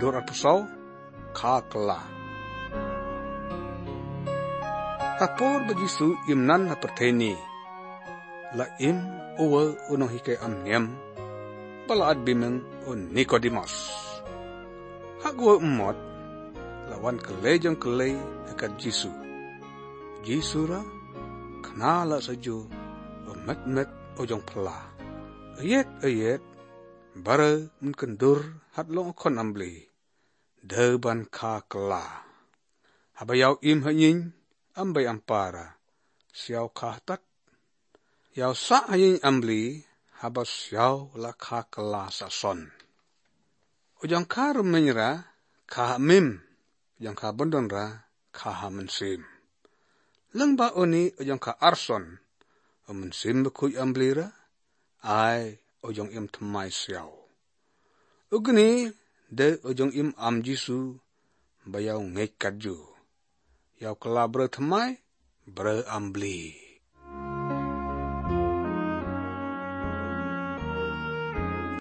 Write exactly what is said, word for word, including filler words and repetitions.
kendur at pusau ka kala. Tapor ba Jisu imnan na perteni. La im uwa uno hike amniam. Balaad bimeng o Nicodemus. Hagwa umot, lawan kalejang kalay akat Jisu. Jisu ra, kanala sajo, o met-met o jong pala. Ayet ayet, bara mengkendur hatlong kon ambli. Deban ka kala. Habayaw im hanyin, ambay ampara. Siyaw kahtat. Yaw sa hanyin ambli, habas yaw la ka kala sa son. Ujang ka rumenyra, ka mim. Ujang ka bondon ra, ka mensim. Lang ba oni ujang ka arson. O mensim bakuy ambli ra, ay ujang im tamay siyaw. Ugni, de ujang im am Jisu, bayaw ngay kadju. Yaw kala bro tamay, bro ambli.